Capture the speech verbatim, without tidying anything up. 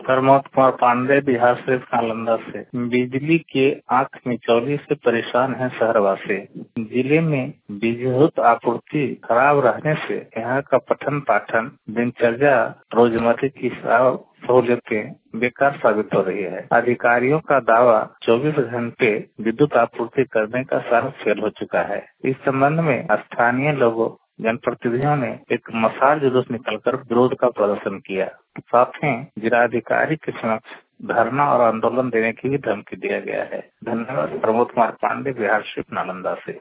प्रमोद कुमार पांडे, बिहार शरीफ नालंदा से। बिजली के आंख मिचौली से परेशान है शहरवासी। जिले में विद्युत आपूर्ति खराब रहने से यहाँ का पठन पाठन, दिनचर्या, रोजमर्रा की सहूलियतें बेकार साबित हो रही है। अधिकारियों का दावा चौबीस घंटे विद्युत आपूर्ति करने का सारा फेल हो चुका है। इस संबंध में स्थानीय लोगों, जनप्रतिनिधियों ने एक मशाल जुलूस निकालकर विरोध का प्रदर्शन किया। साथ ही जिलाधिकारी के समक्ष धरना और आंदोलन देने की भी धमकी दिया गया है। धन्यवाद। प्रमोद कुमार पांडे, बिहार शरीफ नालंदा से।